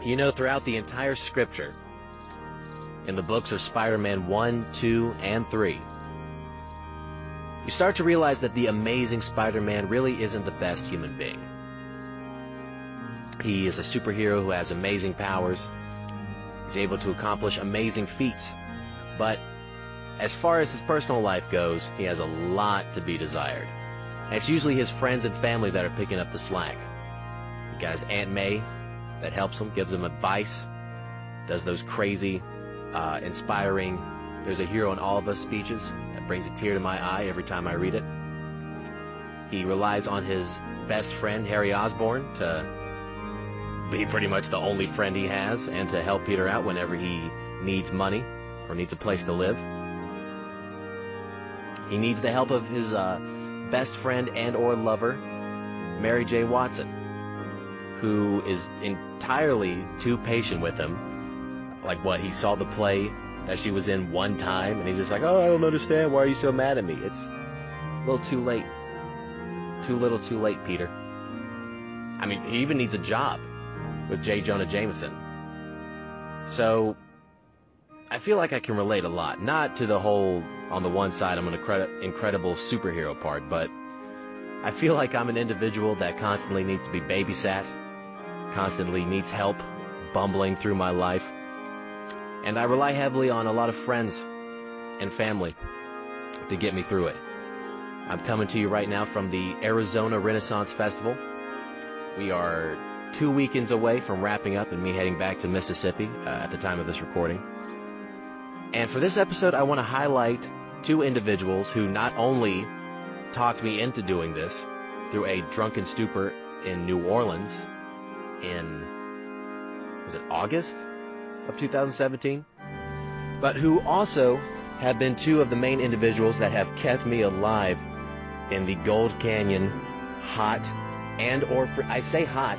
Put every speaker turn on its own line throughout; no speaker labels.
You know, throughout the entire scripture, in the books of Spider-Man 1, 2, and 3, you start to realize that the Amazing Spider-Man really isn't the best human being. He is a superhero who has amazing powers. He's able to accomplish amazing feats. But as far as his personal life goes, he has a lot to be desired. And it's usually his friends and family that are picking up the slack. He got his Aunt May that helps him, gives him advice, does those crazy, inspiring, there's a hero in all of us speeches that brings a tear to my eye every time I read it. He relies on his best friend, Harry Osborn, to be pretty much the only friend he has and to help Peter out whenever he needs money or needs a place to live. He needs the help of his best friend and or lover, Mary J. Watson, who is entirely too patient with him. Like, what, he saw the play that she was in one time, and he's just like, oh, I don't understand. Why are you so mad at me? It's a little too late. Too little too late, Peter. I mean, he even needs a job with J. Jonah Jameson. So, I feel like I can relate a lot. Not to the whole, on the one side, I'm an incredible superhero part, but I feel like I'm an individual that constantly needs to be babysat, constantly needs help bumbling through my life. And I rely heavily on a lot of friends and family to get me through it. I'm coming to you right now from the Arizona Renaissance Festival. We are 2 weekends away from wrapping up and me heading back to Mississippi at the time of this recording. And for this episode, I want to highlight two individuals who not only talked me into doing this through a drunken stupor in New Orleans in, was it August of 2017? But who also have been two of the main individuals that have kept me alive in the Gold Canyon hot and or I say hot.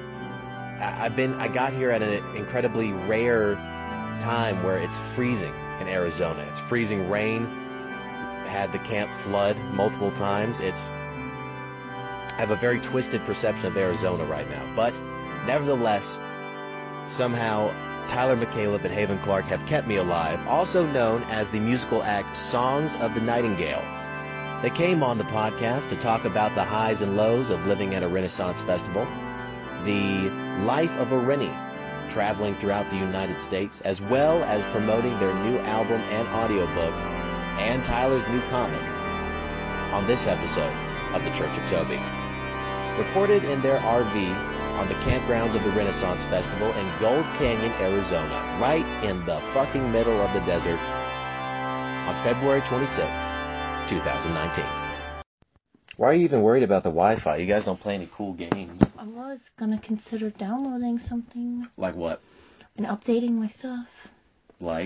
I got here at an incredibly rare time where it's freezing in Arizona. It's freezing rain. Had the camp flood multiple times. I have a very twisted perception of Arizona right now. But nevertheless, somehow Tyler McCaleb and Haven Clark have kept me alive, also known as the musical act Songs of the Nightingale. They came on the podcast to talk about the highs and lows of living at a Renaissance festival, the life of a Rennie, traveling throughout the United States, as well as promoting their new album and audiobook, and Tyler's new comic, on this episode of The Church of Toby. Recorded in their RV on the campgrounds of the Renaissance Festival in Gold Canyon, Arizona, right in the fucking middle of the desert, on February 26th, 2019. Why are you even worried about the Wi-Fi? You guys don't play any cool games.
I was gonna consider downloading something.
Like what?
And updating my stuff.
Like?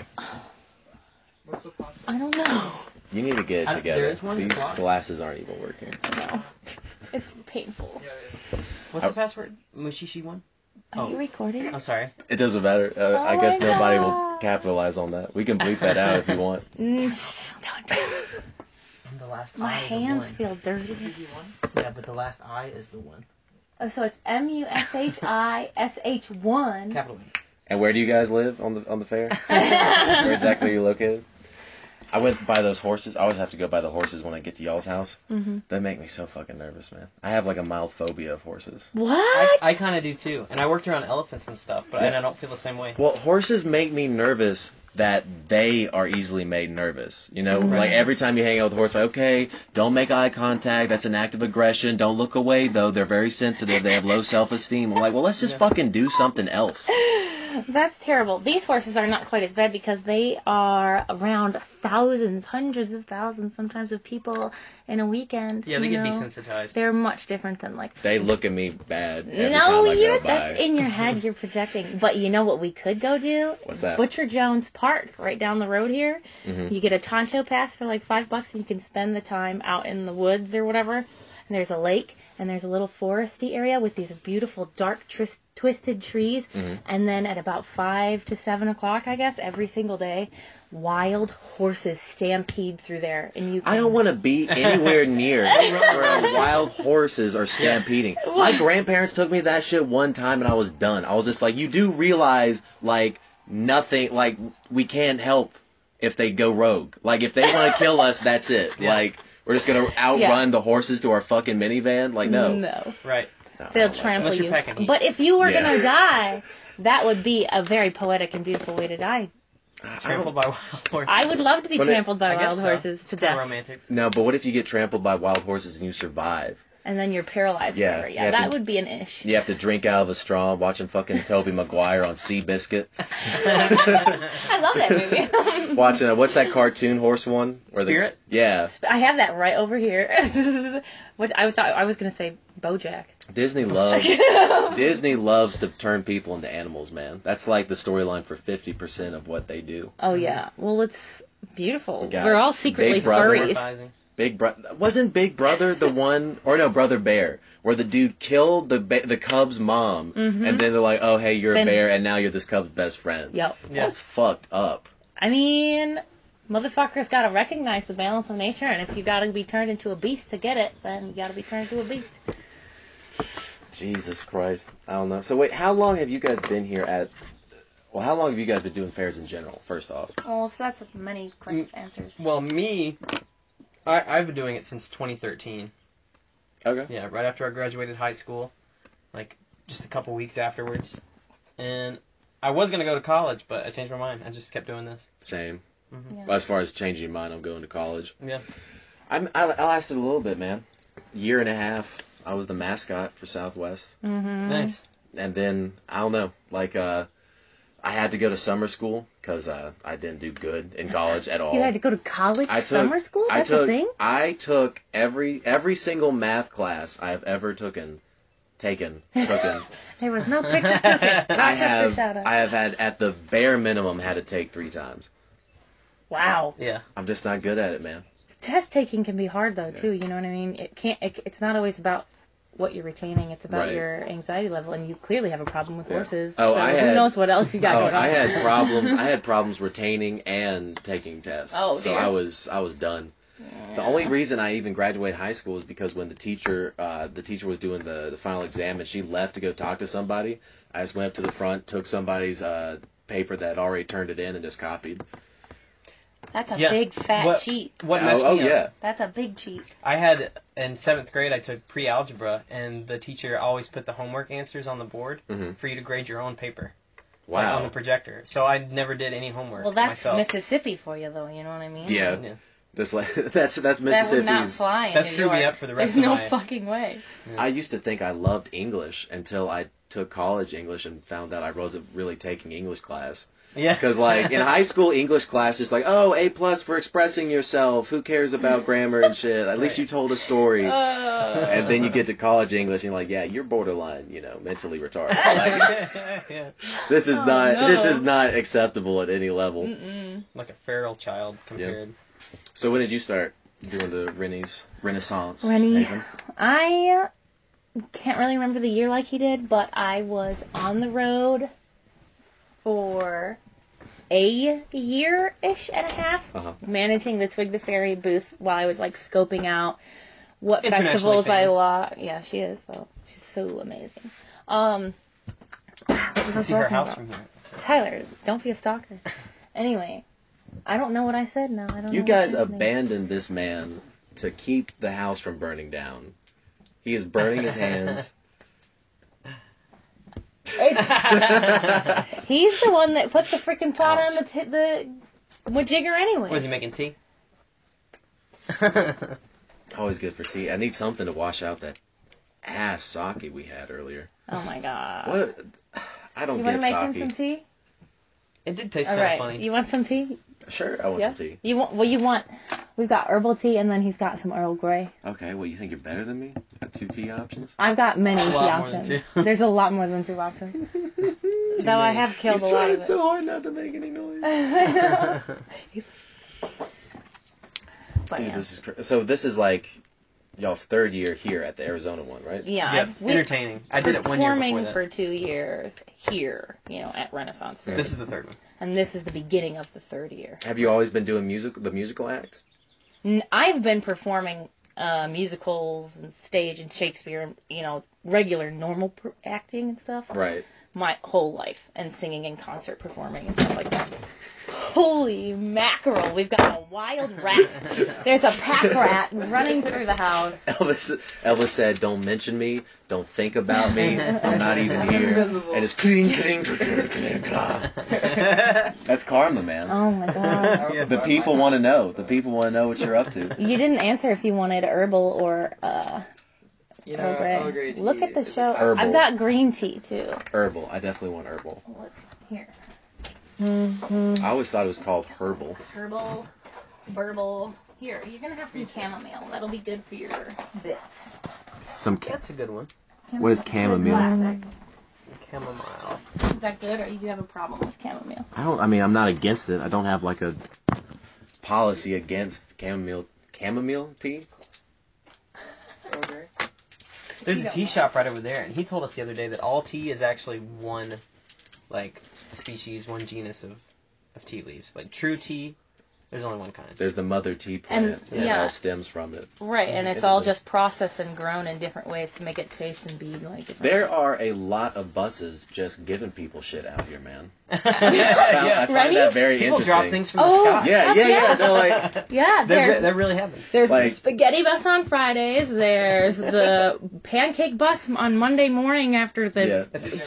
I don't know.
You need to get it together.
There is one.
These glasses aren't even working.
No. It's painful.
What's the password? Mushishi one?
Are you recording?
I'm sorry.
It doesn't matter. I guess nobody will capitalize on that. We can bleep that out if you want.
Don't do it.
And the last
My
I
hands
is
feel dirty.
Yeah, but the last I is the one.
Oh, so it's MUSHISH1.
Capital E.
And where do you guys live on the fair? Where exactly are you located? I went by those horses. I always have to go by the horses when I get to y'all's house.
Mm-hmm.
They make me so fucking nervous, man. I have like a mild phobia of horses.
What?
I kind of do too. And I worked around elephants and stuff, but I don't feel the same way.
Well, horses make me nervous that they are easily made nervous. You know,
Right.
like every time you hang out with a horse, like, okay, don't make eye contact. That's an act of aggression. Don't look away, though. They're very sensitive. They have low self-esteem. I'm like, well, let's just fucking do something else.
That's terrible. These horses are not quite as bad because they are around thousands, hundreds of thousands, sometimes of people in a weekend.
Yeah, they get desensitized.
They're much different than like.
They look at me bad every
No,
time I go by.
that's in your head. You're projecting. But you know what we could go do?
What's that?
Butcher Jones Park, right down the road here.
Mm-hmm.
You get a Tonto pass for like $5, and you can spend the time out in the woods or whatever. And there's a lake, and there's a little foresty area with these beautiful dark twisted trees. And then at about 5 to 7 o'clock, I guess, every single day, wild horses stampede through there, and you.
I don't want to be anywhere near where wild horses are stampeding. My grandparents took me to that shit one time, and I was done. I was just like, you do realize, like, nothing, like, we can't help if they go rogue. Like, if they want to kill us, that's it. Like, we're just going to outrun the horses to our fucking minivan? Like, no.
No.
Right.
No,
They'll
like
trample
Unless you're
you.
pecking heat.
But if you were gonna die, that would be a very poetic and beautiful way to die.
Trampled by wild horses.
I would love to be
But
trampled by
I guess
wild
so.
horses to
Kinda
death.
romantic.
No, but what if you get trampled by wild horses and you survive?
And then you're paralyzed
Yeah,
forever.
you
Yeah,
have
that
to-
would be an ish.
You have to drink out of a straw watching fucking Tobey Maguire on Seabiscuit.
I love that movie.
Watching, what's that cartoon horse one? Where
Spirit?
Yeah.
I have that right over here. What I thought I was gonna say, BoJack.
Disney loves to turn people into animals, man. That's like the storyline for 50% of what they do.
Oh yeah. Well, it's beautiful.
We got
We're all secretly
Big Brother.
furries.
Morphizing.
Big Brother wasn't Big Brother the one, or no, Brother Bear, where the dude killed the cub's mom, and then they're like, oh hey, you're a
Then-
bear, and now you're this cub's best friend.
Yep.
Yeah.
That's fucked up.
I mean, motherfuckers gotta recognize the balance of nature, and if you gotta be turned into a beast to get it, then you gotta be turned into a beast.
Jesus Christ, I don't know. So wait, how long have you guys been here at? Well, how long have you guys been doing fairs in general? First off.
Well, so that's many question answers.
Well, I've been doing it since 2013.
Okay.
Yeah, right after I graduated high school, like just a couple weeks afterwards. And I was going to go to college, but I changed my mind. I just kept doing this.
Same.
Yeah.
Well, as far as changing your mind, I'm going to college.
Yeah.
I lasted a little bit, man. Year and a half. I was the mascot for Southwest.
Mm-hmm.
Nice.
And then, I don't know, like, I had to go to summer school because I didn't do good in college at all.
You had to go to college,
I
summer school? That's a thing?
I took every single math class I have ever taken.
There was no picture took it.
I
Rochester shout out.
have had, at the bare minimum, had to take 3 times.
Wow.
Yeah.
I'm just not good at it, man.
Test taking can be hard though too. You know what I mean? It's not always about what you're retaining. It's about
Right.
your anxiety level, and you clearly have a problem with horses.
Oh,
so
I
who
had-
knows what else you got going on?
I had problems. I had problems retaining and taking tests.
Oh,
so
dear.
I was done. The only reason I even graduated high school is because when the teacher was doing the final exam and she left to go talk to somebody, I just went up to the front, took somebody's paper that had already turned it in, and just copied.
That's a
Yeah.
big fat cheat.
What messed
Oh
me up?
yeah.
That's a big cheat.
I had, in 7th grade, I took pre-algebra, and the teacher always put the homework answers on the board for you to grade your own paper. Like, on the
Wow.
projector. So I never did any homework
Well, that's
myself.
Mississippi for you, though. You know what I mean?
Yeah.
Yeah.
Just like that's
That would not
Mississippi's.
fly in
That
New
screwed me
York.
up for the rest
There's
of
no
my...
fucking way.
I used to think I loved English until I took college English and found out I wasn't really taking English class.
Yeah.
Because, like, in high school English class, it's like, oh, A+ for expressing yourself. Who cares about grammar and shit? At least you told a story. And then you get to college English, and you're like, yeah, you're borderline, mentally retarded. Like,
Yeah.
this is
no.
this is not acceptable at any level.
Mm-mm.
Like a feral child compared.
So when did you start doing the Renaissance?
Rennie,
Haven?
I can't really remember the year like he did, but I was on the road for a year-ish and a half, managing the Twig the Fairy booth while I was, like, scoping out what
Internationally
festivals I
famous.
lost. Yeah, she is, though. She's so amazing. What was I
See her
talking
house
about?
from here.
Tyler, don't be a stalker. Anyway, I don't know what I said now. I don't
You
know
guys
what's happening.
abandoned this man to keep the house from burning down. He is burning his hands.
He's the one that put the freaking pot on the jigger anyway.
Was he making tea?
Always good for tea. I need something to wash out that ass sake we had earlier.
Oh my god.
What? I don't
You want
get
to make him
sake.
some tea?
It did taste
All
kind of
right.
funny.
You want some tea?
Sure, I want
Yeah.
some tea.
You want? We've got herbal tea, and then he's got some Earl Grey.
Okay, well, you think you're better than me? Got 2 tea options?
I've got many tea
lot more than
options.
two.
There's a lot more than 2 options. Though I have killed
He's
a lot
trying
of it.
so hard not to make any noise.
But
Dude,
yeah.
so this is like y'all's third year here at the Arizona one, right?
Yeah, entertaining. I did it 1 year before that.
Performing for 2 years here, at Renaissance Fair.
This is the third one.
And this is the beginning of the third year.
Have you always been doing the musical act?
I've been performing musicals and stage and Shakespeare, regular, normal acting and stuff.
Right.
My whole life, and singing and concert performing and stuff like that. Holy mackerel, we've got a wild rat. There's a pack rat running through the house.
Elvis said, don't mention me, don't think about me, I'm not even here. And it's cling, cling, cling, cling, cling. That's karma, man.
Oh my god.
The people want to know. The people want to know what you're up to.
You didn't answer if you wanted herbal or Earl Grey. Look at the show.
Herbal.
I've got green tea too.
Herbal. I definitely want herbal.
Look here.
I always thought it was called herbal.
Herbal, burble. Here, you're gonna have some chamomile. That'll be good for your bits.
That's a good one.
What is chamomile?
Classic.
Chamomile.
Is that good, or do you have a problem with chamomile?
I'm not against it. I don't have like a policy against chamomile tea.
Okay. There's a tea shop right over there, and he told us the other day that all tea is actually one, species, one genus of tea leaves. Like true tea, there's only one kind.
There's the mother tea plant, and it all stems from it.
Right, and it's all just processed and grown in different ways to make it taste and be like different.
There are a lot of buses just giving people shit out here, man. I find that very
people
interesting.
Drop things from the sky.
Yeah. They're like,
they're really heavy.
There's the spaghetti bus on Fridays. There's the pancake bus on Monday morning after the.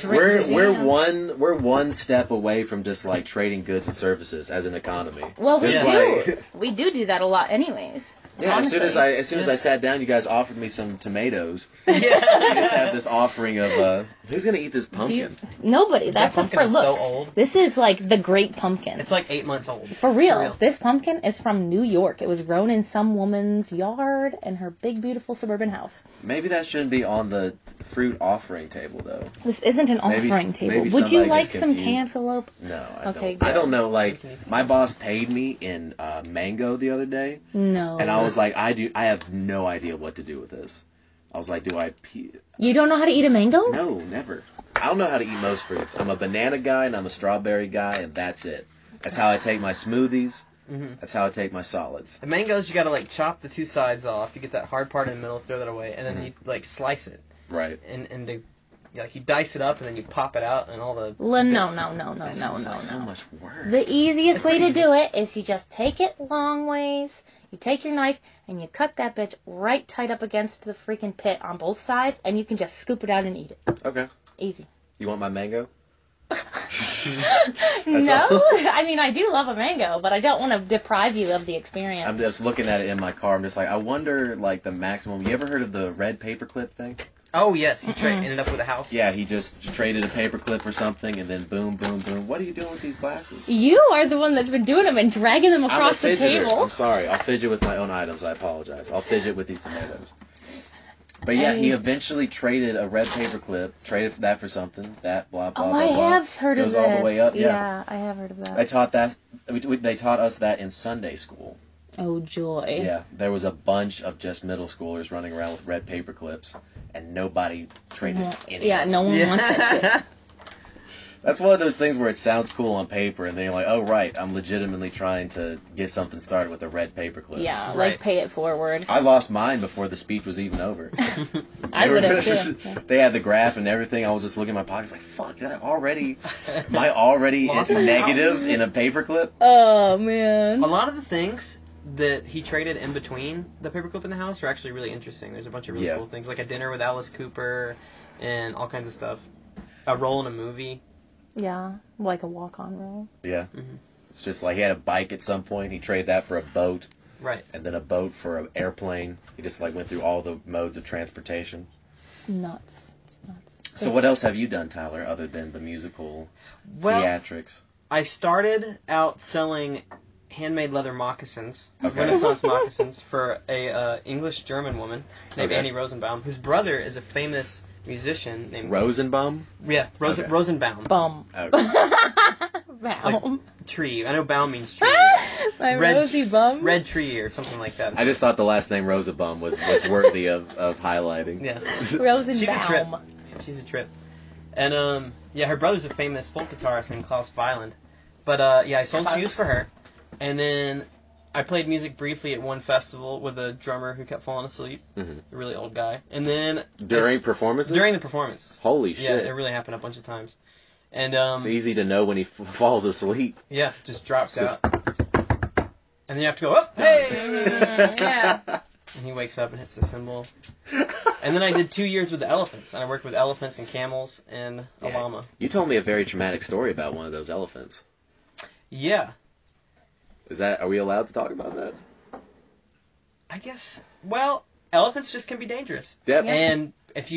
We're one step away from just like trading goods and services as an economy.
Well, we do. We do that a lot, anyways.
Yeah, honestly. as soon as I sat down, you guys offered me some tomatoes. Yeah. You just have this offering of who's gonna eat this pumpkin?
Nobody. That's up for looks.
So old.
This is like the great pumpkin.
It's like 8 months old.
For real. This pumpkin is from New York. It was grown in some woman's yard in her big, beautiful suburban house.
Maybe that shouldn't be on the fruit offering table, though.
This isn't an offering table. Would you like some cantaloupe?
No, I don't. I don't know. Like, my boss paid me in mango the other day.
No.
And I was like, I have no idea what to do with this. I was like,
You don't know how to eat a mango?
No, never. I don't know how to eat most fruits. I'm a banana guy and I'm a strawberry guy, and that's it. That's how I take my smoothies. Mm-hmm. That's how I take my solids.
The mangoes, you gotta chop the two sides off. You get that hard part in the middle, throw that away, and then you slice it.
Right.
And you dice it up and then you pop it out and all the.
No.
So much work.
The easiest way to do it is you just take it long ways. You take your knife and you cut that bitch right tight up against the freaking pit on both sides, and you can just scoop it out and eat it.
Okay.
Easy.
You want my mango?
No, I mean, I do love a mango, but I don't want to deprive you of the experience.
I'm just looking at it in my car. I'm just like, I wonder, the maximum. You ever heard of the red paperclip thing?
Oh, yes. He ended up with a house.
Yeah, he just traded a paperclip or something, and then boom, boom, boom. What are you doing with these glasses?
You are the one that's been doing them and dragging them across the table.
I'm sorry. I'll fidget with my own items. I apologize. I'll fidget with these tomatoes. But yeah, he eventually traded a red paperclip, traded that for something, that blah, blah, blah, blah.
I have heard of this.
Goes all the way up,
yeah. I have heard of that.
They taught us that in Sunday school.
Oh, joy.
Yeah, there was a bunch of just middle schoolers running around with red paper clips, and nobody traded anything.
Yeah, no one wants that shit.
That's one of those things where it sounds cool on paper, and then you're like, oh, right, I'm legitimately trying to get something started with a red paper clip.
Yeah, right. Pay it forward.
I lost mine before the speech was even over.
I would have too.
They had the graph and everything. I was just looking at my pockets like, fuck, am I already negative in a paper clip?
Oh, man.
A lot of the things that he traded in between the paperclip and the house are actually really interesting. There's a bunch of really cool things, like a dinner with Alice Cooper and all kinds of stuff. A role in a movie.
Yeah, like a walk-on role.
Yeah. Mm-hmm. It's just like he had a bike at some point. He traded that for a boat.
Right. And
then a boat for an airplane. He just went through all the modes of transportation.
Nuts. It's nuts.
So what else have you done, Tyler, other than the musical theatrics?
I started out selling handmade leather moccasins, Renaissance moccasins, for a English-German woman named Annie Rosenbaum, whose brother is a famous musician named
Rosenbaum?
Yeah, Rosenbaum.
Bum.
Okay.
Baum.
Tree. I know baum means tree.
My rosy bum.
Red tree or something like that.
I just thought the last name Rosabum was worthy of highlighting.
Yeah.
Rosenbaum.
She's a trip. She's a trip. And, her brother's a famous folk guitarist named Klaus Weiland. But, I sold shoes for her. And then I played music briefly at one festival with a drummer who kept falling asleep.
Mm-hmm.
A really old guy. And then...
During performances?
During the performance.
Holy shit.
Yeah, it really happened a bunch of times. And,
it's easy to know when he falls asleep.
Yeah, just drops out. And then you have to go, oh, hey!
Yeah.
And he wakes up and hits the cymbal. And then I did 2 years with the elephants. And I worked with elephants and camels and a llama.
You told me a very traumatic story about one of those elephants.
Yeah.
Are we allowed to talk about that?
I guess. Well, elephants just can be dangerous.
Yep.
Yeah.
And if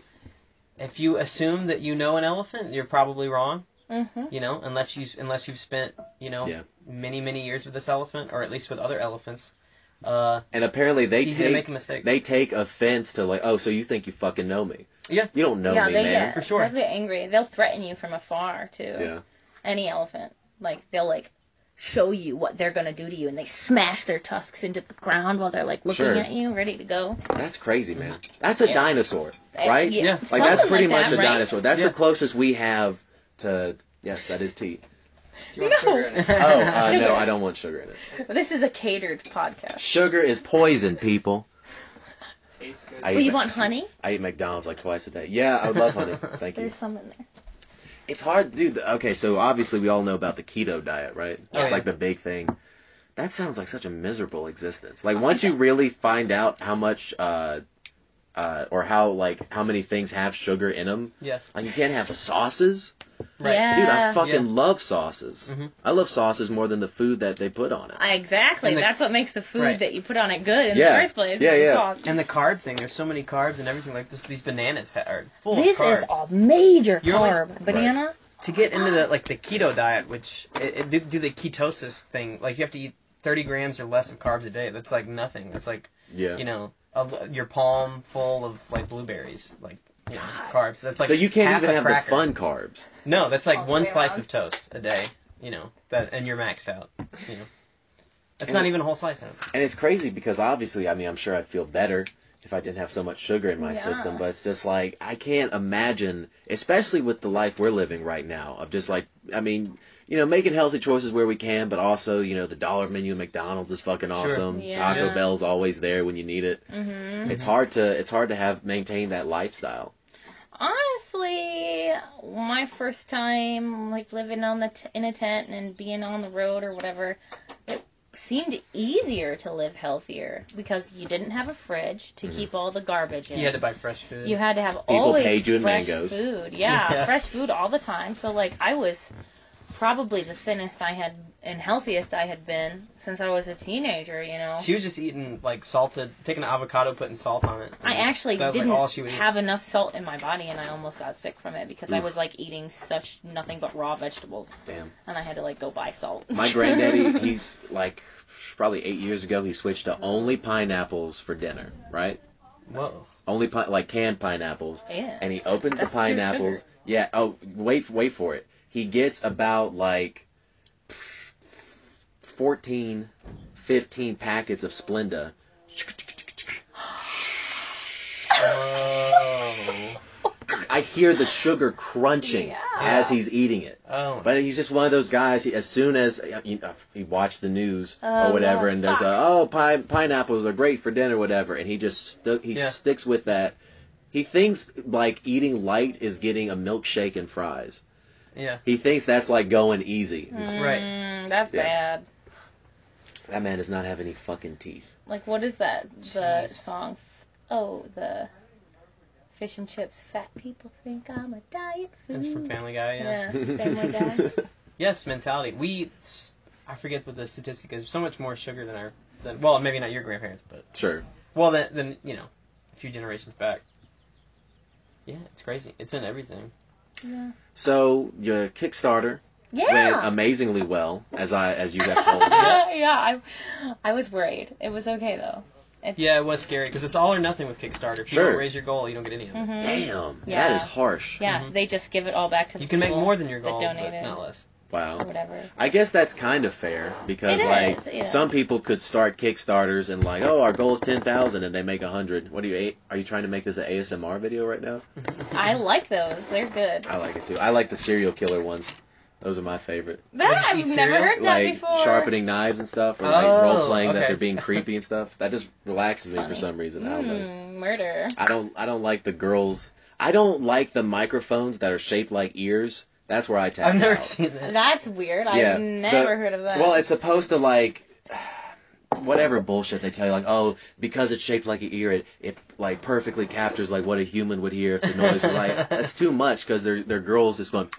you assume that you know an elephant, you're probably wrong.
Mm-hmm.
You know, unless you've spent, many, many years with this elephant, or at least with other elephants.
And apparently
it's easy to make a mistake.
They take offense to like, oh, so you think you fucking know me?
Yeah.
You don't know me, man.
For sure.
They'll get angry. They'll threaten you from afar too.
Yeah.
Any elephant, they'll show you what they're gonna do to you, and they smash their tusks into the ground while they're looking at you, ready to go.
That's crazy, man. That's a dinosaur, right?
Yeah.
Like that's pretty much a
right?
dinosaur. That's the closest we have to. Yes, that is tea.
Do you want sugar in it?
No, I don't want sugar in it.
This is a catered podcast.
Sugar is poison, people.
Tastes good.
Well, you want honey?
I eat McDonald's like twice a day. Yeah, I would love honey. Thank you.
There's some in there.
It's hard, dude. Okay, so obviously we all know about the keto diet, right? It's like the big thing. That sounds like such a miserable existence. Like once you really find out how much, or how many things have sugar in them.
Yeah.
Like you can't have sauces.
Right.
Yeah.
Dude, I fucking love sauces.
Mm-hmm.
I love sauces more than the food that they put on it.
Exactly. That's what makes the food that you put on it good in the first place.
Yeah.
And the carb thing. There's so many carbs and everything. Like these bananas are full
This
of carbs.
is a major carb. Banana.
Right. To get into the keto diet, which do the ketosis thing, like you have to eat 30 grams or less of carbs a day. That's like nothing. That's like your palm full of like blueberries, carbs. That's like
so you can't even have
cracker.
the fun carbs.
No, that's like one slice of toast a day. And you're maxed out. That's not even a whole slice.
And it's crazy because obviously, I mean, I'm sure I'd feel better if I didn't have so much sugar in my system, but it's just like, I can't imagine, especially with the life we're living right now, of just like, I mean, making healthy choices where we can, but also, the dollar menu at McDonald's is fucking awesome.
Yeah.
Taco Bell's always there when you need it.
Mm-hmm.
It's hard to maintain that lifestyle.
Honestly, my first time living in a tent and being on the road or whatever, it seemed easier to live healthier because you didn't have a fridge to keep all the garbage in.
You had to buy fresh food.
You had to have
People
always
paid you in
fresh
mangoes.
food. Yeah, fresh food all the time. So I was probably the thinnest I had and healthiest I had been since I was a teenager,
She was just eating taking an avocado, putting salt on it.
I actually
that was
didn't
all she would
have enough salt in my body, and I almost got sick from it because I was eating nothing but raw vegetables.
Damn.
And I had to go buy salt.
My granddaddy, he probably 8 years ago, he switched to only pineapples for dinner, right?
Whoa.
Only canned pineapples.
Yeah.
And he opens the
That's pure
pineapples.
sugar.
Yeah. Oh, wait for it. He gets about 14, 15 packets of Splenda.
Whoa.
I hear the sugar crunching as he's eating it.
Oh.
But he's just one of those guys. As soon as he watched the news or whatever, and there's pineapples are great for dinner, whatever, and he just sticks with that. He thinks eating light is getting a milkshake and fries.
Yeah.
He thinks that's going easy.
Right.
That's bad.
That man does not have any fucking teeth.
What is that? The song? Oh, the fish and chips. Fat people think I'm a diet food.
It's from Family Guy,
Yeah, Family Guy.
Yes, mentality. I forget what the statistic is. So much more sugar than well, maybe not your grandparents, but
Sure.
Well, then a few generations back. Yeah, it's crazy. It's in everything.
Yeah.
So your Kickstarter went amazingly well, as you have told me.
Yeah, I was worried. It was okay though.
Yeah, it was scary because it's all or nothing with Kickstarter. If you don't raise your goal, you don't get any of it.
Mm-hmm.
Damn,
Yeah.
that is harsh.
Yeah, they just give it all back to the
You can make
people
more than your goal,
that
but
donated.
not less.
Wow.
Or whatever.
I guess that's kind of fair because some people could start Kickstarters and our goal is 10,000 and they make 100. Are you trying to make this an ASMR video right now?
I like those. They're good.
I like it too. I like the serial killer ones. Those are my favorite.
I've never heard that before.
Sharpening knives and stuff, or role playing that they're being creepy and stuff. That just relaxes me for some reason. I don't know.
Murder.
I don't like the girls. I don't like the microphones that are shaped like ears. That's where I tap out.
I've never seen that.
That's weird. I've never heard of that.
Well, it's supposed to whatever bullshit they tell you, because it's shaped like an ear, it perfectly captures what a human would hear if the noise is that's too much because they're girls just going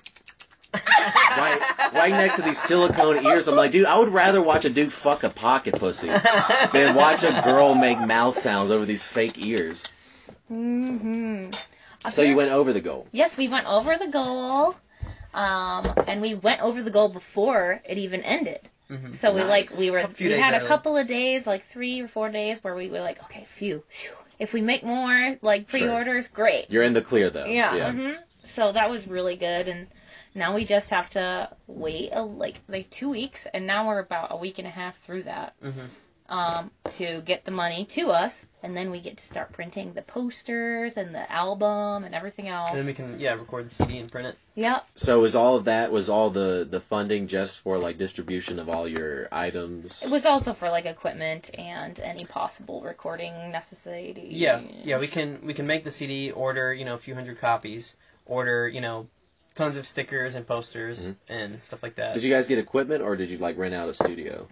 right next to these silicone ears. I'm like, dude, I would rather watch a dude fuck a pocket pussy than watch a girl make mouth sounds over these fake ears.
Mm-hmm.
So you went over the goal.
Yes, we went over the goal. And we went over the goal before it even ended. Mm-hmm. So we had a couple of days, 3 or 4 days where we were like, okay, phew. If we make more pre-orders, great.
You're in the clear though.
Yeah. Mm-hmm. So that was really good, and now we just have to wait 2 weeks, and now we're about a week and a half through that. Mm-hmm. To get the money to us, and then we get to start printing the posters and the album and everything else.
And then we can, record the CD and print it.
Yep.
So was all the funding just for distribution of all your items?
It was also for equipment and any possible recording necessity.
Yeah, we can make the CD, order, a few hundred copies, order, tons of stickers and posters and stuff like that.
Did you guys get equipment or did you rent out a studio?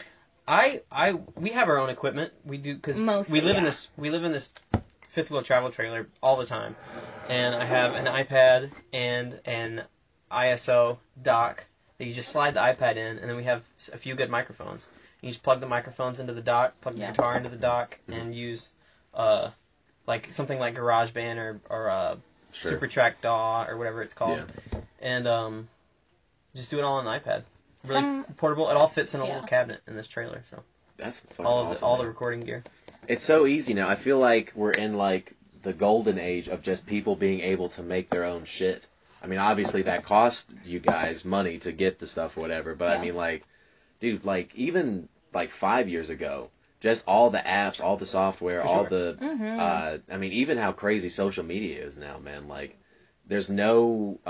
We have our own equipment. We do because we live in this fifth wheel travel trailer all the time, and I have an iPad and an ISO dock that you just slide the iPad in, and then we have a few good microphones. You just plug the microphones into the dock, plug the guitar into the dock, and use something like GarageBand or SuperTrack DAW or whatever it's called, and just do it all on the iPad. Really portable. It all fits in a little cabinet in this trailer. So
that's fucking
awesome, all the recording gear.
It's so easy now. I feel like we're in the golden age of just people being able to make their own shit. I mean, obviously that cost you guys money to get the stuff, or whatever. But I mean, dude, even 5 years ago, just all the apps, all the software, all the. I mean, even how crazy social media is now, man. There's no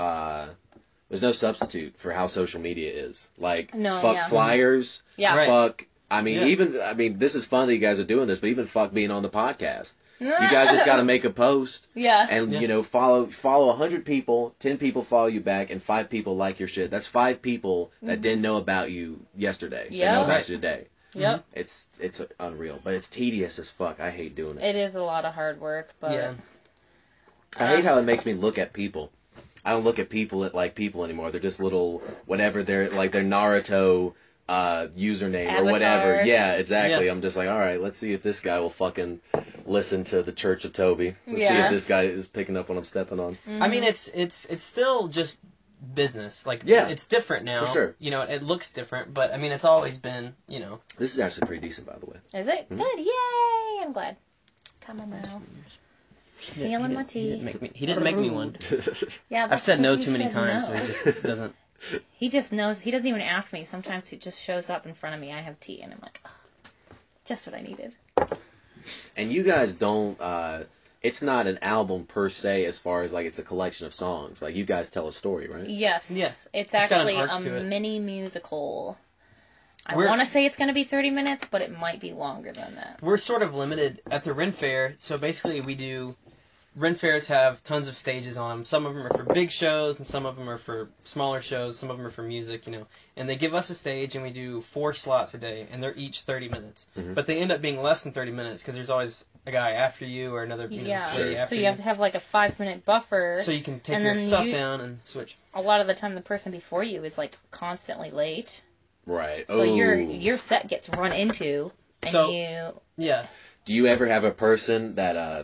substitute for how social media is. Flyers. Yeah. Right. Fuck. I mean, this is fun that you guys are doing this, but even fuck being on the podcast. You guys just got to make a post. Yeah. And, follow 100 people, 10 people follow you back, and 5 people like your shit. That's 5 people that didn't know about you yesterday. Yeah. They know about you today. Yep. It's unreal, but it's tedious as fuck. I hate doing it.
It is a lot of hard work, but. Yeah.
I hate how it makes me look at people. I don't look at people people anymore. They're just little whatever their Naruto username Avatar. Or whatever. Yeah, exactly. Yeah. I'm just all right, let's see if this guy will fucking listen to the Church of Toby. Let's see if this guy is picking up what I'm stepping on.
Mm-hmm. I mean, it's still just business. It's different now.
For sure.
It looks different, but I mean, it's always been,
This is actually pretty decent, by the way.
Is it? Mm-hmm. Good. Yay! I'm glad. Come on now. Stealing my tea.
He didn't make me one.
Yeah,
I've said no too many times, so he just doesn't.
He just knows. He doesn't even ask me. Sometimes he just shows up in front of me. I have tea, and I'm like, just what I needed.
And you guys don't. It's not an album per se, as far as it's a collection of songs. You guys tell a story, right?
Yes. Yeah. It's actually a mini musical. I want to say it's going to be 30 minutes, but it might be longer than that.
We're sort of limited at the Ren Fair, so basically we do. Ren Fairs have tons of stages on them. Some of them are for big shows, and some of them are for smaller shows. Some of them are for music, And they give us a stage, and we do 4 slots a day, and they're each 30 minutes. Mm-hmm. But they end up being less than 30 minutes because there's always a guy after you or another lady after you.
So you have to have a 5-minute buffer.
So you can take your stuff down and switch.
A lot of the time, the person before you is constantly late.
Right.
So your set gets run into, and
yeah.
Do you ever have a person that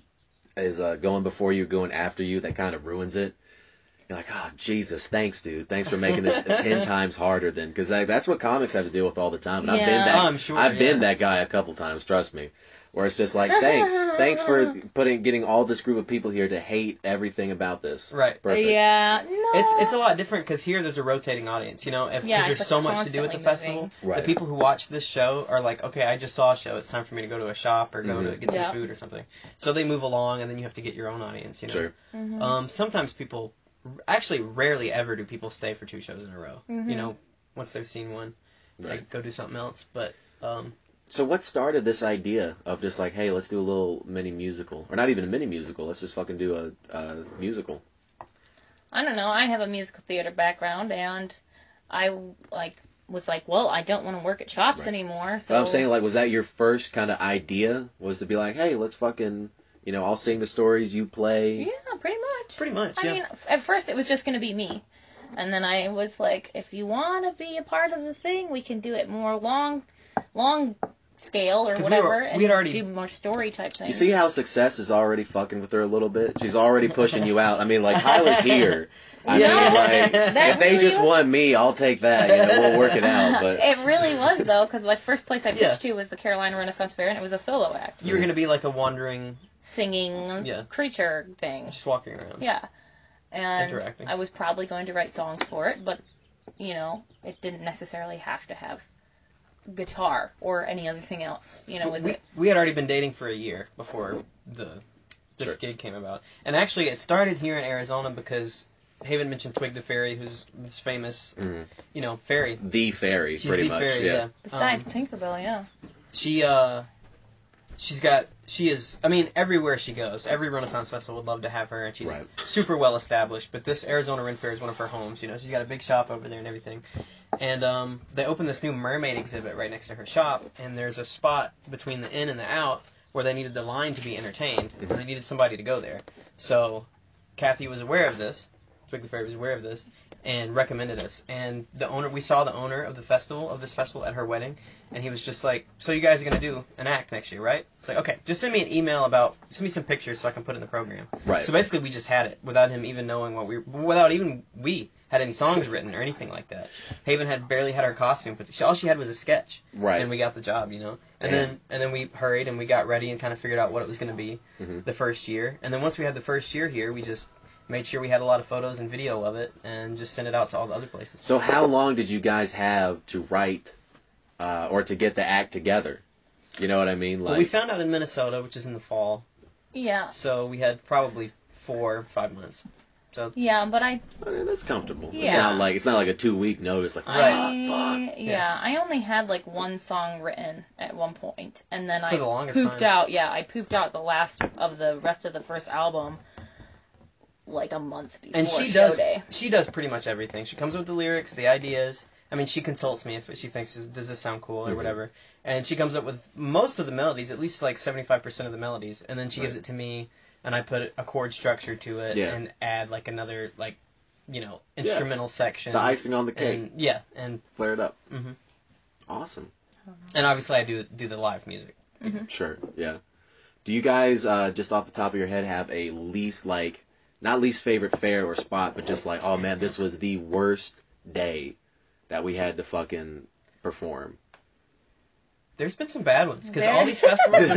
is going before you, going after you, that kind of ruins it? You're like, oh, Jesus, thanks, dude. Thanks for making this 10 times harder than, because that's what comics have to deal with all the time. And I've been that guy a couple times, trust me, Or it's just like, thanks for getting all this group of people here to hate everything about this.
Right.
Perfect.
Yeah. No.
It's a lot different because here there's a rotating audience, you know, because there's so much to do with the festival.
Right.
The people who watch this show are like, okay, I just saw a show. It's time for me to go to a shop or go to get some food or something. So they move along, and then you have to get your own audience, you know.
Sure.
Mm-hmm.
Sometimes people, actually, rarely ever do people stay for 2 shows in a row.
Mm-hmm.
You know, once they've seen one, they go do something else. But
so what started this idea of just like, hey, let's do a little mini musical, or not even a mini musical? Let's just fucking do a musical.
I don't know. I have a musical theater background, and I was like, well, I don't want to work at shops anymore. So
But I'm saying, like, was that your first kind of idea? Was to be like, hey, let's fucking, you know, I'll sing the stories, you play.
Yeah, pretty much.
Pretty much.
I mean, at first it was just going to be me, and then I was like, if you want to be a part of the thing, we can do it more long scale or whatever,
we had already
do more story type things.
You see how success is already fucking with her a little bit? She's already pushing you out. I mean, like, Tyler's here. I mean, like, if they just want me, I'll take that. You know, we'll work it out. But
it really was, though, because the first place I pitched to was the Carolina Renaissance Fair, and it was a solo act.
You were going to be like a wandering...
singing creature thing.
Just walking around.
Yeah. And
interacting.
I was probably going to write songs for it, but, you know, it didn't necessarily have to have guitar or any other thing else, you know, with it.
We had already been dating for a year before this gig came about. And actually, it started here in Arizona because Haven mentioned Twig the Fairy, who's this famous, you know, fairy.
The fairy,
She's
pretty
the
much.
fairy, yeah.
Besides Tinkerbell, yeah.
She is, I mean, everywhere she goes, every Renaissance Festival would love to have her, and she's super well established, but this Arizona Ren Fair is one of her homes, you know, she's got a big shop over there and everything. And they opened this new mermaid exhibit right next to her shop, and there's a spot between the in and the out where they needed the line to be entertained, and they needed somebody to go there. So Kathy was aware of this, Twig the Fairy was aware of this, and recommended us. And we saw the owner of this festival at her wedding, and he was just like, so you guys are going to do an act next year, right? It's like, okay, just send me an email send me some pictures so I can put it in the program.
Right.
So basically we just had it without him even knowing without even we had any songs written or anything like that. Haven had barely had her costume, but all she had was a sketch.
Right.
And we got the job, you know. And then we hurried and we got ready and kind of figured out what it was going to be the first year. And then once we had the first year here, we just made sure we had a lot of photos and video of it and just sent it out to all the other places.
So how long did you guys have to write or to get the act together? You know what I mean? Like,
well, we found out in Minnesota, which is in the fall.
Yeah.
So we had probably 4 or 5 months. So
yeah, but
that's comfortable.
Yeah.
It's not like a 2-week notice. Like,
fuck. Yeah, I only had like one song written at one point, and then I pooped out. Yeah, I pooped out the rest of the first album like a month before show day.
She does pretty much everything. She comes up with the lyrics, the ideas. I mean, she consults me if she thinks, does this sound cool or whatever. And she comes up with most of the melodies, at least like 75% of the melodies. And then she gives it to me, and I put a chord structure to it and add like another, like, you know, instrumental section.
The icing on the cake.
And
flare it up. Mm-hmm. Awesome.
And obviously I do the live music.
Mm-hmm.
Sure, yeah. Do you guys, just off the top of your head, have a not least favorite fair or spot, but just like, oh man, this was the worst day that we had to fucking perform?
There's been some bad ones because all these festivals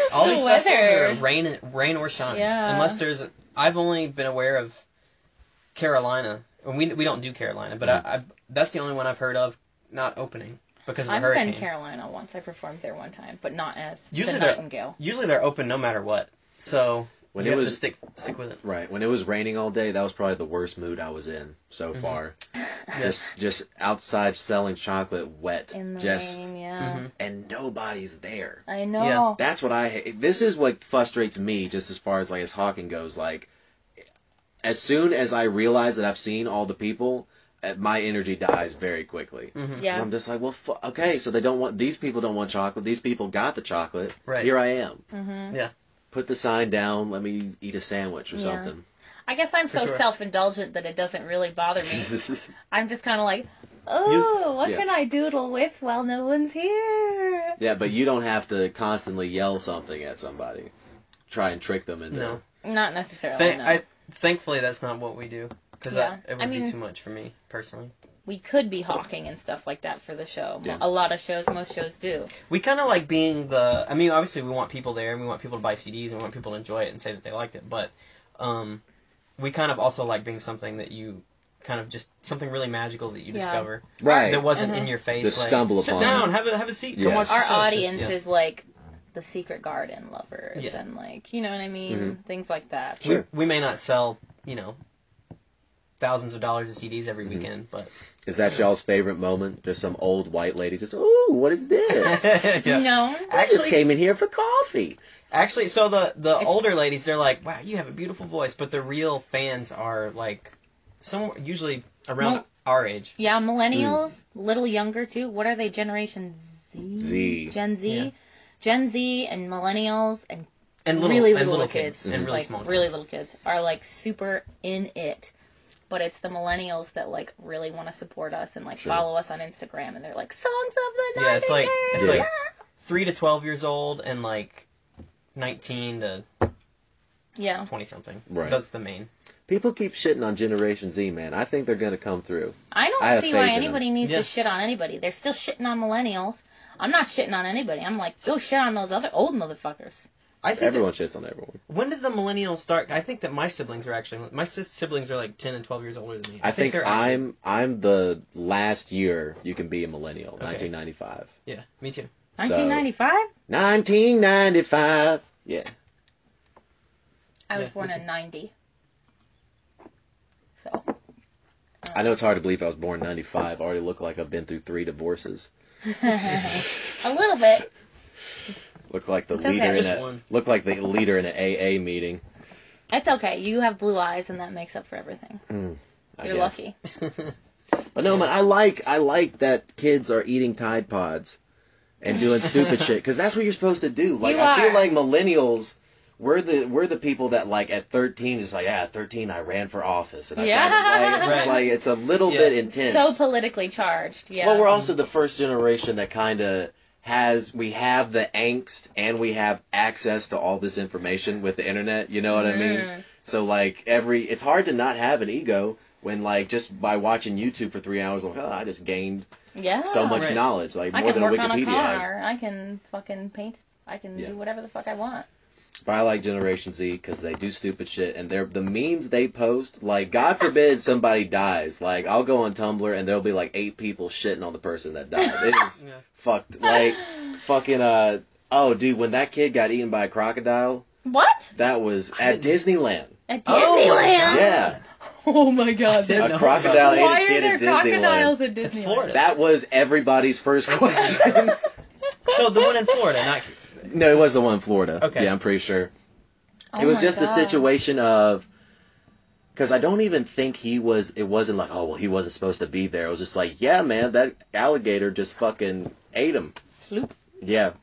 are rain or shine.
Yeah.
Unless I've only been aware of Carolina. We don't do Carolina, but that's the only one I've heard of not opening because of a hurricane.
I've been Carolina once. I performed there one time, but not as the
usually
Nightingale.
Usually they're open no matter what. So when you have to stick with it.
Right. When it was raining all day, that was probably the worst mood I was in so far. Just outside selling chocolate wet.
In the rain, yeah.
And nobody's there.
I know.
Yeah. That's what I hate. This is what frustrates me just as far as like as hawking goes. Like, as soon as I realize that I've seen all the people, my energy dies very quickly.
Yeah.
I'm just like, well, okay, so these people don't want chocolate. These people got the chocolate.
Right.
Here I am.
Yeah.
Put the sign down, let me eat a sandwich or something.
I guess I'm so self-indulgent that it doesn't really bother me. I'm just kind of like, what can I doodle with while no one's here?
Yeah, but you don't have to constantly yell something at somebody. Try and trick them into...
No. Not necessarily, no.
Thankfully, that's not what we do, because it would be too much for me, personally.
we could be hawking and stuff like that for the show.
Yeah.
A lot of shows, most shows do.
We kind of like being the... I mean, obviously we want people there, and we want people to buy CDs, and we want people to enjoy it and say that they liked it, but we kind of also like being something that you kind of just... Something really magical that you discover.
Right.
That wasn't in your face.
Just stumble upon
sit down, have a seat,
Yeah.
come watch the
Our
show.
audience is like the Secret Garden lovers
Yeah.
and like, you know what I mean?
Mm-hmm.
Things like that.
Sure.
We may not sell, thousands of dollars of CDs every weekend, but...
Is that y'all's favorite moment? Just some old white lady just, ooh, what is this?
Yeah.
No.
I just came in here for coffee.
Actually, so the older ladies, they're like, wow, you have a beautiful voice, but the real fans are like, usually around our age.
Yeah, millennials, a little younger too. What are they? Generation Z? Gen Z?
Yeah.
Gen Z and millennials and
And
really
little
little
kids.
kids.
And really
like,
small kids.
really little kids are like super in it. But it's the millennials that like really want to support us and like follow us on Instagram, and they're like, songs of the
Yeah, it's like 3 to 12 years old and like 19 to 20 something.
Right.
That's the main.
People keep shitting on Generation Z, man. I think they're going to come through.
I don't
have
see
faith
why
in
anybody
them.
needs to shit on anybody. They're still shitting on millennials. I'm not shitting on anybody. I'm like, go shit on those other old motherfuckers.
I think
Everyone shits on everyone.
when does the millennials start? I think that my siblings are like 10 and 12 years older than me.
I think
they're
I'm the last year you can be a millennial, 1995.
Yeah, me too.
1995?
1995. Yeah.
I was born in 90. So.
I know it's hard to believe I was born in 95. I already look like I've been through 3 divorces.
A little bit.
Look like the
It's
leader
okay.
in
Just one.
look like the leader in an AA meeting.
It's okay. You have blue eyes, and that makes up for everything.
I
You're
guess.
lucky.
But no, man, I like that kids are eating Tide Pods and doing stupid shit, because that's what you're supposed to do. Like,
You
I feel
are.
like millennials, we're the people that like at 13 is like, at 13 I ran for office, and it's a little bit intense.
So politically charged. Yeah.
Well, we're also the first generation that kind of we have the angst and we have access to all this information with the internet, you know what I mean? So like it's hard to not have an ego when like just by watching YouTube for 3 hours, like, I just gained so much knowledge, like
I
more
can
than
work
Wikipedia
on a car.
has.
I can fucking paint. I can do whatever the fuck I want.
But I like Generation Z because they do stupid shit, and the memes they post, like, God forbid somebody dies. Like, I'll go on Tumblr, and there'll be, like, 8 people shitting on the person that died. It is fucked. Like, fucking, oh, dude, when that kid got eaten by a crocodile.
What?
That was at Disneyland.
At Disneyland?
Yeah.
Oh, my God.
A crocodile ate
Why
a
are
kid
there
at Disneyland.
crocodiles at Disneyland?
It's Florida.
That was everybody's first question.
So the one in Florida, not...
No, it was the one in Florida.
Okay.
Yeah, I'm pretty sure.
Oh
It was
my
just the
God.
situation of, because I don't even think it wasn't like, oh, well, he wasn't supposed to be there. It was just like, yeah, man, that alligator just fucking ate him.
Sloop.
Yeah.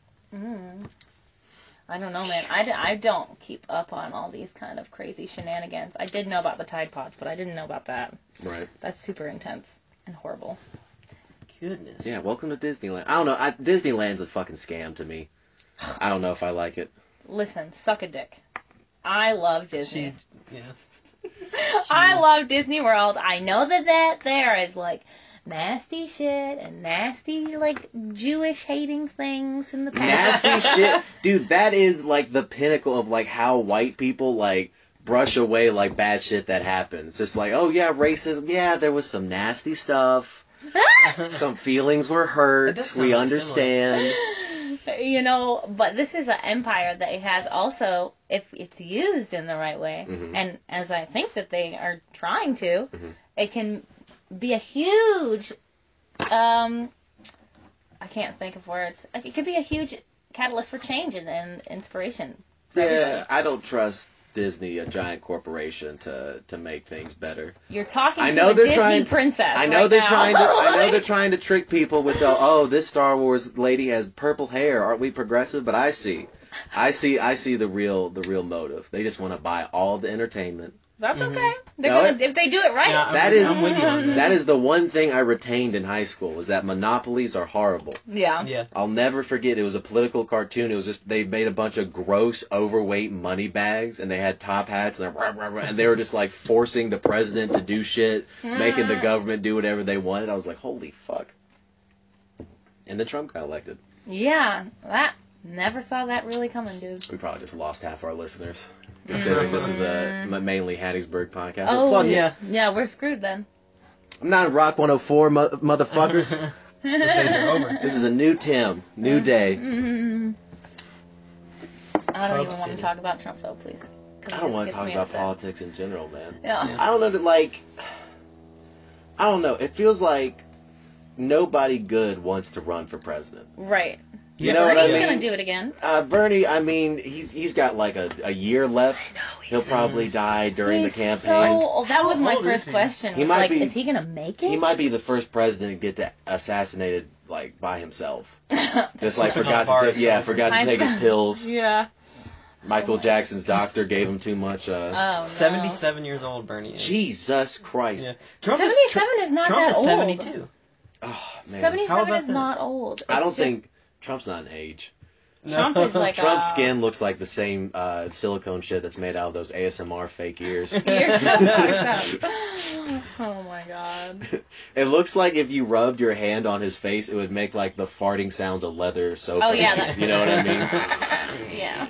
I don't know, man. I don't keep up on all these kind of crazy shenanigans. I did know about the Tide Pods, but I didn't know about that.
Right.
That's super intense and horrible.
Goodness.
Yeah, welcome to Disneyland. I don't know. Disneyland's a fucking scam to me. I don't know if I like it.
Listen, suck a dick. I love Disney.
Yeah.
I love Disney World. I know that there is like nasty shit and nasty like Jewish hating things in the past.
Nasty shit. Dude, that is like the pinnacle of like how white people like brush away like bad shit that happens. Just like, oh yeah, racism. Yeah, there was some nasty stuff. Some feelings were hurt.
That does sound
We
like
understand.
You know, but this is an empire that has also, if it's used in the right way, and as I think that they are trying to, it can be a huge, I can't think of words, it could be a huge catalyst for change and inspiration for everybody.
I don't trust Disney, a giant corporation, to make things better.
You're talking
I
to
know
a
they're
Disney
trying.
princess.
I know
right
they're
now.
trying to. I know they're trying to trick people with the, oh, this Star Wars lady has purple hair. Aren't we progressive? But I see the real motive. They just want to buy all the entertainment,
That's
Mm-hmm.
okay. They're
No,
gonna, if they do it right.
Yeah, I'm with you on that.
That is the one thing I retained in high school, is that monopolies are horrible.
Yeah.
Yeah.
I'll never forget, it was a political cartoon. It was just, they made a bunch of gross, overweight money bags, and they had top hats, and they were just like forcing the president to do shit, making the government do whatever they wanted. I was like, holy fuck. And then Trump got elected.
Yeah. That, never saw that really coming, dude.
We probably just lost half our listeners, considering this is a mainly Hattiesburg podcast.
Oh,
Well, fuck it.
yeah.
Yeah, we're screwed then.
I'm not in Rock 104, motherfuckers.
Those days are over.
This is a new Tim, new day.
I don't even want
City.
to talk about Trump, though, please.
I don't want to talk about politics in general, man.
Yeah.
I don't know that, like, I don't know. It feels like nobody good wants to run for president.
Right.
You know what I
Bernie's
mean?
gonna do it again.
Bernie, I mean, he's got like a year left. He'll probably die during the campaign.
So, that was
How
my
old is
first
he?
question.
He
Was
might
like,
be-
is he gonna make it?
He might be the first president to get assassinated like by himself. Just like
Sleeping on
forgot
bars,
to
so-
forgot to take his pills.
Yeah.
Michael Jackson's doctor gave him too much.
Oh, no.
77 years old, Bernie is.
Jesus Christ.
Yeah. Trump
77 is not
Trump
that
is
old.
72.
Oh man.
77
How about
is
that?
not old.
I don't
It's just-
think Trump's not an age.
Trump is like
Trump's skin looks like the same silicone shit that's made out of those ASMR fake ears.
You're so fucked up. Oh my god.
It looks like if you rubbed your hand on his face, it would make like the farting sounds of leather sofa.
Oh, yeah,
ears,
that's-
you know what I mean?
Yeah.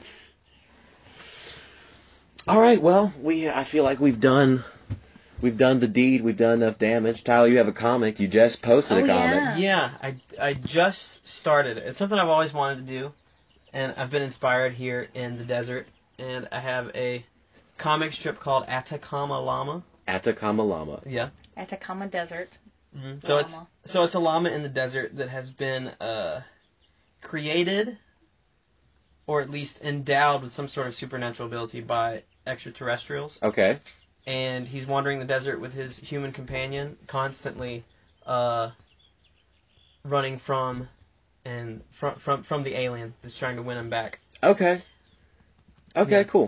All right, well, I feel like we've done the deed. We've done enough damage. Tyler, you have a comic. You just posted a
Oh,
comic.
yeah.
Yeah, I just started it. It's something I've always wanted to do, and I've been inspired here in the desert. And I have a comic strip called Atacama Llama.
Atacama Llama.
Yeah.
Atacama Desert.
Mm-hmm.
Llama.
So it's a llama in the desert that has been created, or at least endowed with some sort of supernatural ability by extraterrestrials.
Okay.
And he's wandering the desert with his human companion, constantly running from the alien that's trying to win him back.
Okay. Okay,
Yeah.
cool.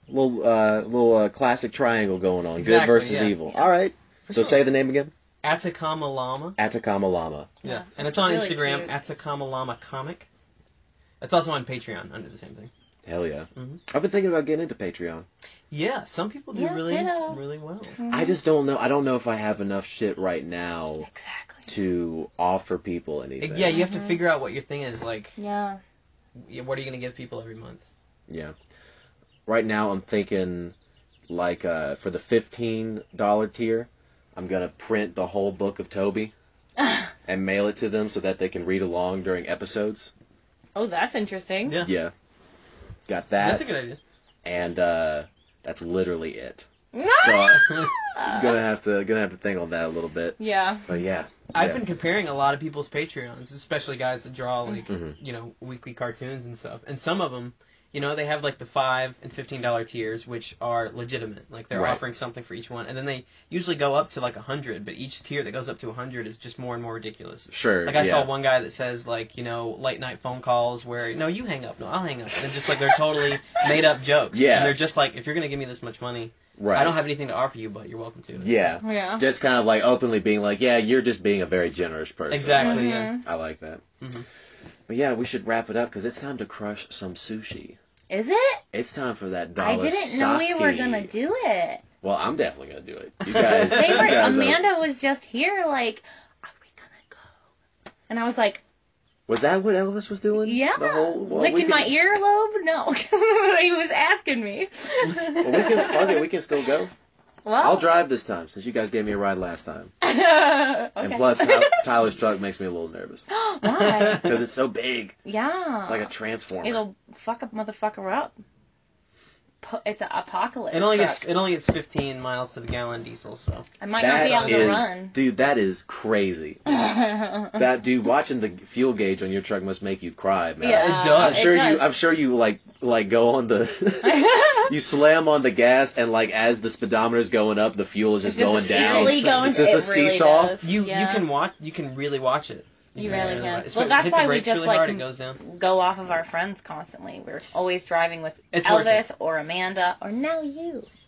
Little classic triangle going on. Good
Exactly,
versus
yeah.
evil. All right. So say the name again.
Atacama Llama.
Atacama Llama.
Yeah. And it's on
really
Instagram,
cute.
Atacama Llama Comic. It's also on Patreon under the same thing.
Hell yeah.
Mhm.
I've been thinking about getting into Patreon.
Yeah, some people do
Yeah,
really,
ditto.
really well.
I just don't know. I don't know if I have enough shit right now
Exactly.
to offer people anything.
Yeah, you have to figure out what your thing is. Like,
Yeah.
what are you going to give people every month?
Yeah. Right now I'm thinking like for the $15 tier, I'm going to print the whole book of Toby and mail it to them so that they can read along during episodes.
Oh, that's interesting.
Yeah.
Yeah. Got that.
That's a good idea.
And that's literally it.
No!
So I'm gonna have to think on that a little bit.
Yeah.
But yeah.
I've
yeah.
been comparing a lot of people's Patreons, especially guys that draw like
Mhm.
weekly cartoons and stuff. And some of them, they have like the $5 and $15 tiers, which are legitimate. Like they're
Right.
offering something for each one, and then they usually go up to like 100. But each tier that goes up to 100 is just more and more ridiculous.
Sure.
Like I
yeah.
saw one guy that says like late night phone calls where no you hang up, no I'll hang up, and just like they're totally made up jokes.
Yeah.
And they're just like, if you're gonna give me this much money,
Right.
I don't have anything to offer you, but you're welcome to.
Yeah.
Yeah.
Just kind of like openly being like, yeah, you're just being a very generous person.
Exactly.
Mhm.
Yeah.
I like that.
Mhm.
But yeah, we should wrap it up because it's time to crush some sushi.
Is it?
It's time for that
I
dollar
didn't know we were
sake.
gonna do it.
Well, I'm definitely gonna do it. You guys.
They
you
were,
guys
Amanda was just here like, are we gonna go? And I was like,
was that what Elvis was doing?
yeah.
The whole
Licking my earlobe? No. He was asking me.
Well, we can fuck it. We can still go.
Well,
I'll drive this time since you guys gave me a ride last time.
okay.
And plus, Tyler's truck makes me a little nervous
Why?
because it's so big.
Yeah.
It's like a transformer.
It'll fuck a motherfucker up. It's an apocalypse.
It only
truck.
gets 15 miles to the gallon diesel, so.
I might not be able to run.
Dude, that is crazy. That dude, watching the fuel gauge on your truck must make you cry, man.
Yeah,
It does.
I'm sure you like go on the you slam on the gas and like as the speedometer's going up, the fuel is just going down. It's just a seesaw.
You can really watch it.
You really can.
Well,
Well, that's
hit
why
the
we
brakes
just
really
like
hard, it goes down.
go off of our friends constantly. We're always driving with
It's worth
Elvis or Amanda or now you.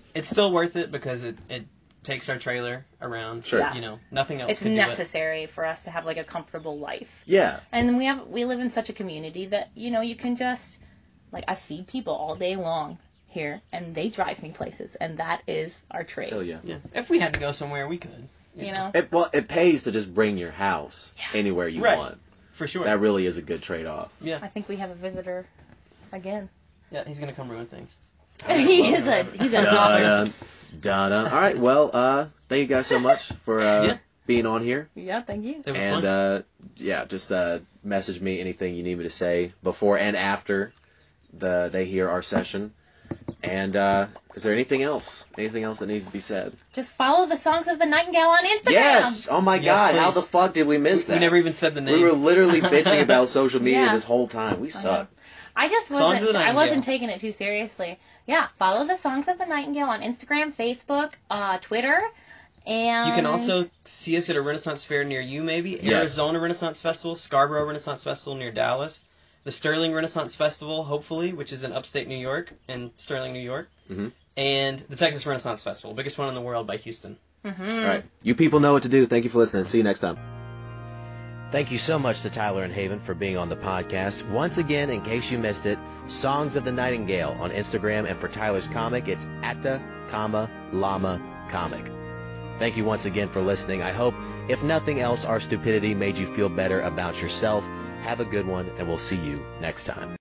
it's still worth it because it takes our trailer around.
Sure.
Yeah.
You know, nothing else
It's
could do it.
necessary for us to have like a comfortable life.
Yeah.
And then we live in such a community that, you know, you can just, like, I feed people all day long here, and they drive me places, and that is our trade.
Hell yeah.
Yeah. If we had to go somewhere, we could.
You know?
It pays to just bring your house anywhere you
Right.
want.
For sure.
That really is a good trade-off.
Yeah.
I think we have a visitor again.
Yeah, he's going to come ruin things.
He's a talker.
Dun. All right, well, thank you guys so much for being on here.
Yeah, thank you.
It was
And
fun.
just message me anything you need me to say before and after they hear our session. And is there anything else? Anything else that needs to be said?
Just follow the Songs of the Nightingale on Instagram.
Yes! Oh my
Yes,
God, how
please.
the fuck did we miss that?
We never even said the name.
We were literally bitching about social media
Yeah.
this whole time. We suck.
I just
Songs of the
I wasn't
Nightingale.
taking it too seriously. Yeah, follow the Songs of the Nightingale on Instagram, Facebook, Twitter, and
You can also see us at a Renaissance fair near you, maybe.
Yes.
Arizona Renaissance Festival, Scarborough Renaissance Festival near Dallas, the Sterling Renaissance Festival, hopefully, which is in upstate New York, in Sterling, New York,
Mhm.
and the Texas Renaissance Festival, biggest one in the world by Houston.
All right. You people know what to do. Thank you for listening. See you next time.
Thank you so much to Tyler and Haven for being on the podcast. Once again, in case you missed it, Songs of the Nightingale on Instagram, and for Tyler's comic, it's Atta, Llama Comic. Thank you once again for listening. I hope, if nothing else, our stupidity made you feel better about yourself. Have a good one, and we'll see you next time.